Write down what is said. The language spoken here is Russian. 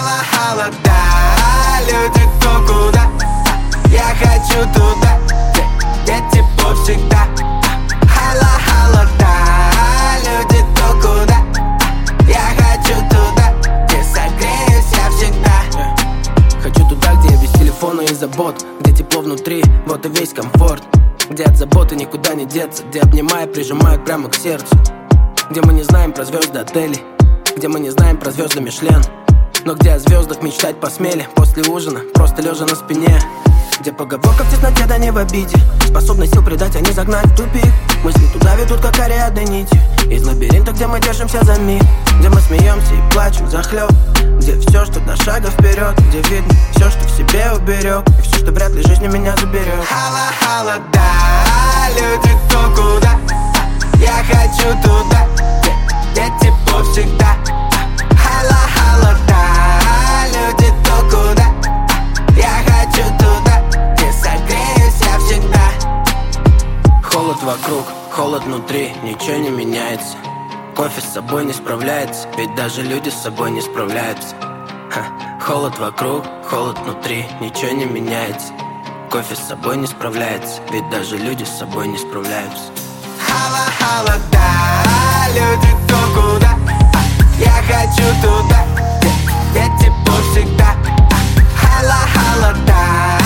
Холода, люди кто куда. Я хочу туда, где тепло всегда. Холода, люди кто куда. Я хочу туда, где согреюсь я всегда. Хочу туда, где без телефона и забот, где тепло внутри, вот и весь комфорт. Где от заботы никуда не деться, где обнимают, прижимают прямо к сердцу. Где мы не знаем про звезды отелей, где мы не знаем про звезды Мишлен, но где о звездах мечтать посмели после ужина, просто лежа на спине. Где поговорка в тесноте, да не в обиде, способны сил придать, а не загнать в тупик. Мысли туда ведут, как ариадной нити, из лабиринта, где мы держимся за миг. Где мы смеемся и плачем захлеб, где все, что до шага вперед, где видно все, что в себе уберег, и все, что вряд ли жизнь у меня заберет. Холода, люди кто куда. Я хочу туда, где тепло всегда. Холода, люди кто куда. Я хочу туда, где согреюсь я всегда. Холод вокруг, холод внутри, ничего не меняется. Кофе с собой не справляется, ведь даже люди с собой не справляются. Холод вокруг, холод внутри, ничего не меняется. Кофе с собой не справляется, ведь даже люди с собой не справляются. Холода, люди кто куда. Я хочу туда, где тепло всегда. Холода.